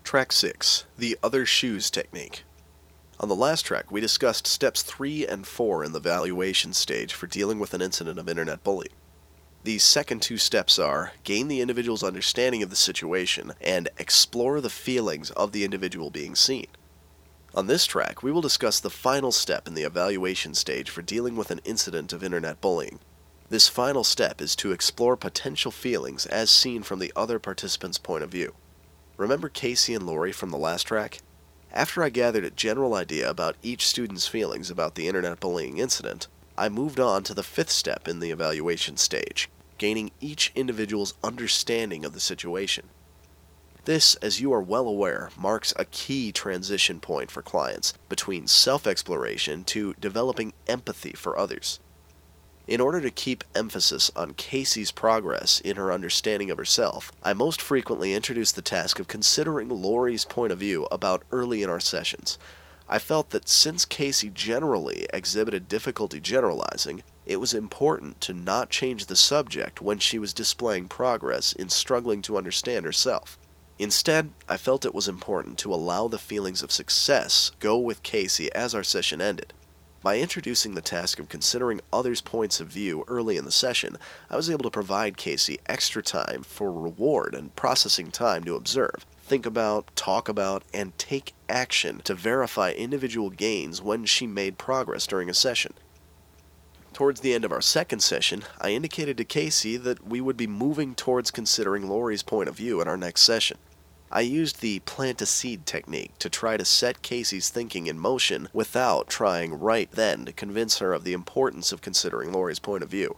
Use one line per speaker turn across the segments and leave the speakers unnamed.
Track 6, the Other Shoes Technique. On the last track, we discussed steps 3 and 4 in the evaluation stage for dealing with an incident of internet bullying. These second two steps are, gain the individual's understanding of the situation and explore the feelings of the individual being seen. On this track, we will discuss the final step in the evaluation stage for dealing with an incident of internet bullying. This final step is to explore potential feelings as seen from the other participant's point of view. Remember Casey and Lori from the last track? After I gathered a general idea about each student's feelings about the internet bullying incident, I moved on to the fifth step in the evaluation stage, gaining each individual's understanding of the situation. This, as you are well aware, marks a key transition point for clients between self-exploration to developing empathy for others. In order to keep emphasis on Casey's progress in her understanding of herself, I most frequently introduce the task of considering Lori's point of view about early in our sessions. I felt that since Casey generally exhibited difficulty generalizing, it was important to not change the subject when she was displaying progress in struggling to understand herself. Instead, I felt it was important to allow the feelings of success go with Casey as our session ended. By introducing the task of considering others' points of view early in the session, I was able to provide Casey extra time for reward and processing time to observe, think about, talk about, and take action to verify individual gains when she made progress during a session. Towards the end of our second session, I indicated to Casey that we would be moving towards considering Lori's point of view in our next session. I used the plant a seed technique to try to set Casey's thinking in motion without trying right then to convince her of the importance of considering Lori's point of view.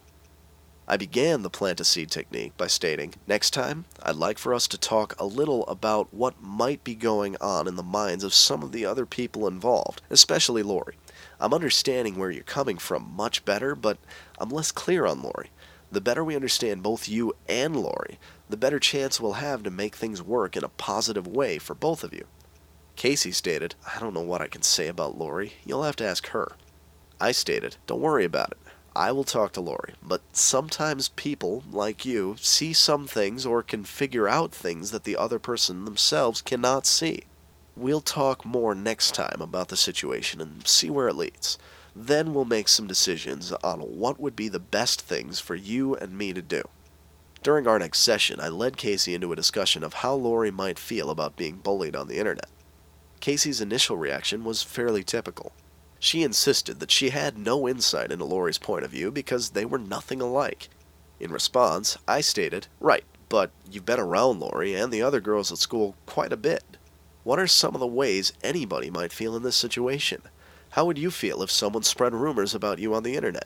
I began the plant a seed technique by stating, "Next time, I'd like for us to talk a little about what might be going on in the minds of some of the other people involved, especially Lori. I'm understanding where you're coming from much better, but I'm less clear on Lori. The better we understand both you and Lori, the better chance we'll have to make things work in a positive way for both of you." Casey stated, "I don't know what I can say about Lori. You'll have to ask her." I stated, "Don't worry about it. I will talk to Lori, but sometimes people, like you, see some things or can figure out things that the other person themselves cannot see. We'll talk more next time about the situation and see where it leads. Then we'll make some decisions on what would be the best things for you and me to do." During our next session, I led Casey into a discussion of how Lori might feel about being bullied on the internet. Casey's initial reaction was fairly typical. She insisted that she had no insight into Lori's point of view because they were nothing alike. In response, I stated, "Right, but you've been around Lori and the other girls at school quite a bit. What are some of the ways anybody might feel in this situation? How would you feel if someone spread rumors about you on the internet?"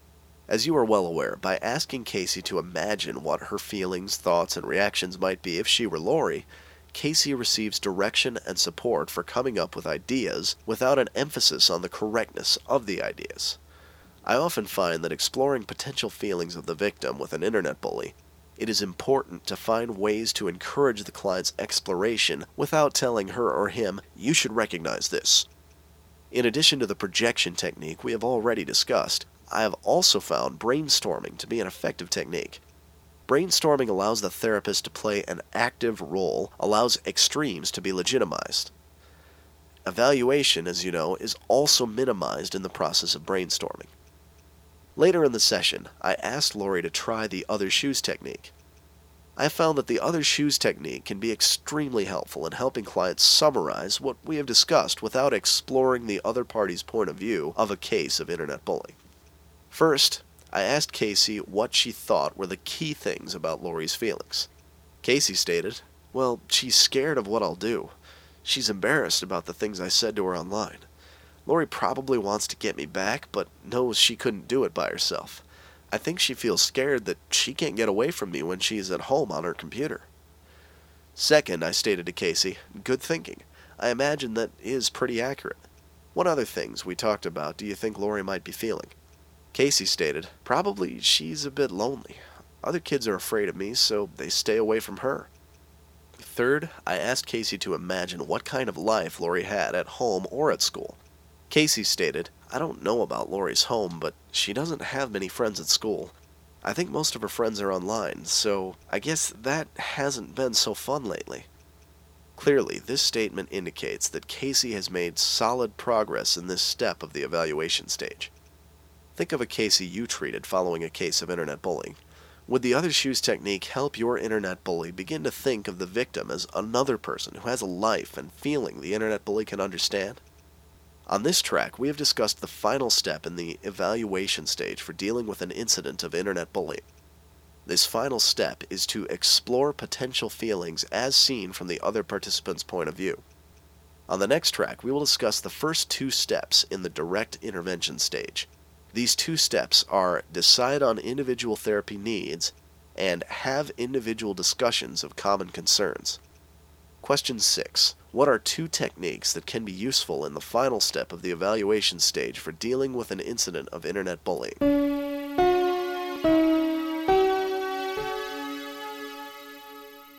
As you are well aware, by asking Casey to imagine what her feelings, thoughts, and reactions might be if she were Lori, Casey receives direction and support for coming up with ideas without an emphasis on the correctness of the ideas. I often find that exploring potential feelings of the victim with an internet bully, it is important to find ways to encourage the client's exploration without telling her or him, "You should recognize this." In addition to the projection technique we have already discussed, I have also found brainstorming to be an effective technique. Brainstorming allows the therapist to play an active role, allows extremes to be legitimized. Evaluation, as you know, is also minimized in the process of brainstorming. Later in the session, I asked Lori to try the other shoes technique. I found that the other shoes technique can be extremely helpful in helping clients summarize what we have discussed without exploring the other party's point of view of a case of internet bullying. First, I asked Casey what she thought were the key things about Lori's feelings. Casey stated, "Well, she's scared of what I'll do. She's embarrassed about the things I said to her online. Lori probably wants to get me back, but knows she couldn't do it by herself. I think she feels scared that she can't get away from me when she is at home on her computer." Second, I stated to Casey, "Good thinking. I imagine that is pretty accurate. What other things we talked about do you think Lori might be feeling?" Casey stated, "Probably she's a bit lonely. Other kids are afraid of me, so they stay away from her." Third, I asked Casey to imagine what kind of life Lori had at home or at school. Casey stated, "I don't know about Lori's home, but she doesn't have many friends at school. I think most of her friends are online, so I guess that hasn't been so fun lately." Clearly, this statement indicates that Casey has made solid progress in this step of the evaluation stage. Think of a Casey you treated following a case of internet bullying. Would the other shoes technique help your internet bully begin to think of the victim as another person who has a life and feeling the internet bully can understand? On this track, we have discussed the final step in the evaluation stage for dealing with an incident of internet bullying. This final step is to explore potential feelings as seen from the other participant's point of view. On the next track, we will discuss the first two steps in the direct intervention stage. These two steps are decide on individual therapy needs and have individual discussions of common concerns. Question 6. What are two techniques that can be useful in the final step of the evaluation stage for dealing with an incident of internet bullying?